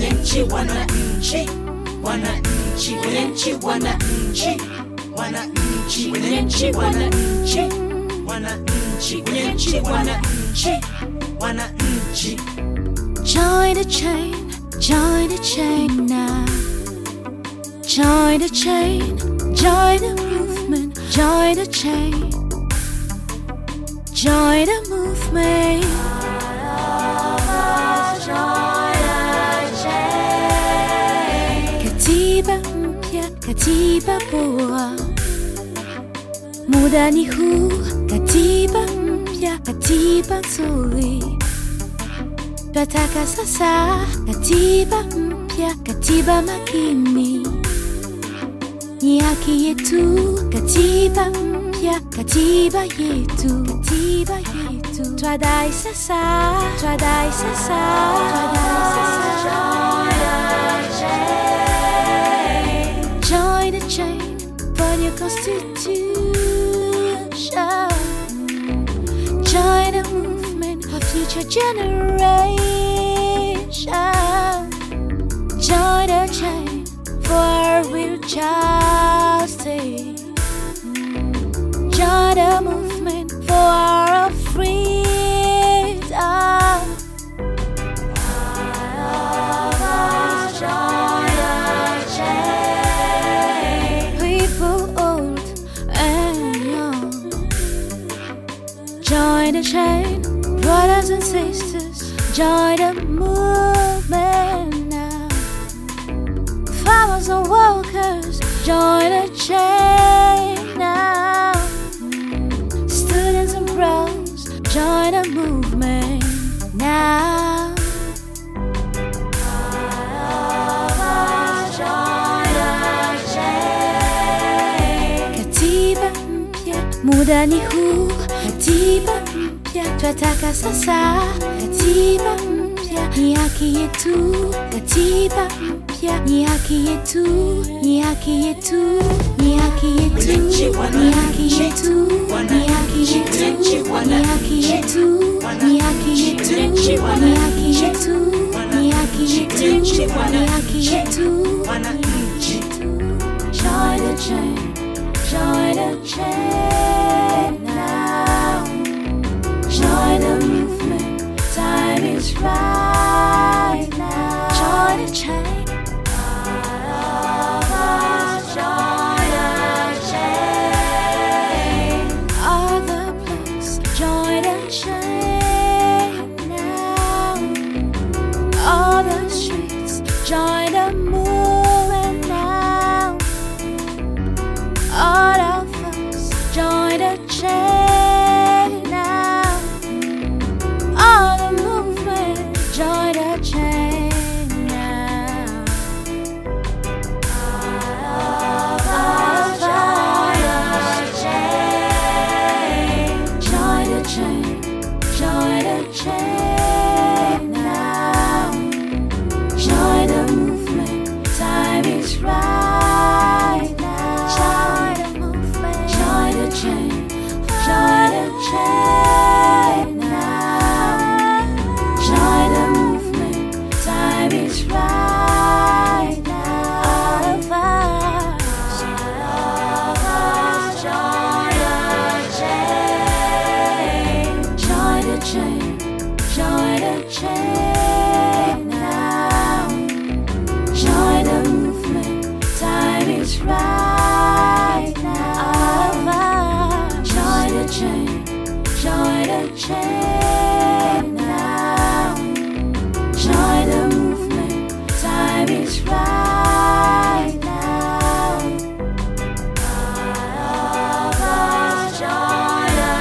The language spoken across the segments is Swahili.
nchi, wananchi, wananchi, kwenye nchi, wananchi, wananchi, kwenye nchi, wananchi, wananchi, kwenye nchi, wananchi, wananchi. Join the chain now. Join the chain, join the movement, join the chain, join the movement. Katiba mpya, katiba poa, muda ni huu. Katiba mpya, katiba nzuri, twataka sasa. Katiba mpya, katiba makini, ni haki yetu. Katiba mpya, katiba yetu, katiba yetu, twadai sasa, twadai sasa, twadai sasa. Join the chain for your constitution. Join the movement for future generation. Join the chain for real justice. Join the movement for our freedom. Join the chain. People old and young. Join the chain, brothers and sisters. Join the movement now. Farmers and workers, join the chain now. Students and pros, join the movement now. Join the chain. Katiba mpya, muda ni huu. Katiba mpya, twataka sasa. Katiba mpya, ni haki yetu. Katiba mpya, ni haki yetu, ni haki yetu, ni haki yetu, ni haki yetu, ni haki yetu, ni haki yetu, ni haki yetu, ni haki yetu, ni haki yetu, ni haki yetu. Join the chain, join the chain now. Join the movement, time is right now. Join the chain. Join the chain. All the place, join the chain now. All the streets, join the movement now. All our folks, join the chain now. All the movement, join the chain now. Join the chain, join the chain now. Join the movement, time is right now. Join the movement, join the chain, join the chain now. Join the movement, time is right now. All of us, join the chain. Join the chain, join the chain now. Join the movement, time is right now. All of us, join the chain, join the chain now. Join the movement, time is right now. All of us, join the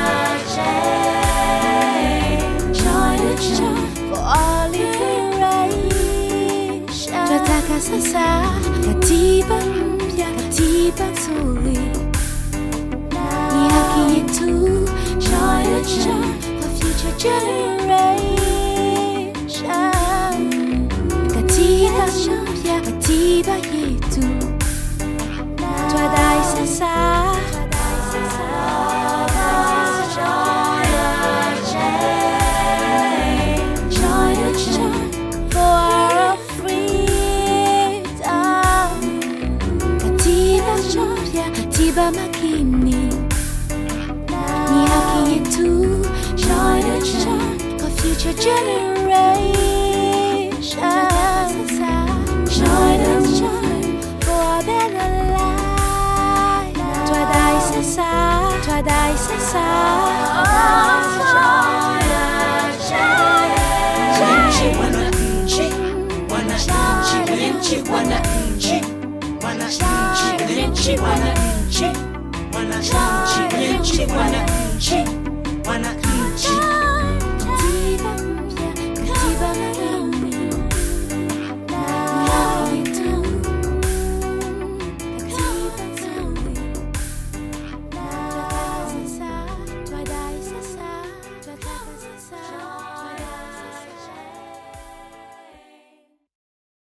chain, join the chain for all liberation. Twataka sasa, katiba mpya, katiba nzuri, ni haki yetu. Join the chain for future generation. Katiba mpya, katiba yetu, twadai sasa. Join the chain, join the chain for our freedom. katiba makini, ni haki yetu. Join the church for future generations. Join the church for a better life. Twadai sasa, twadai sasa. Wananchi, wananchi, wananchi, wananchi, wananchi, wananchi, wananchi, wananchi, wananchi, wananchi.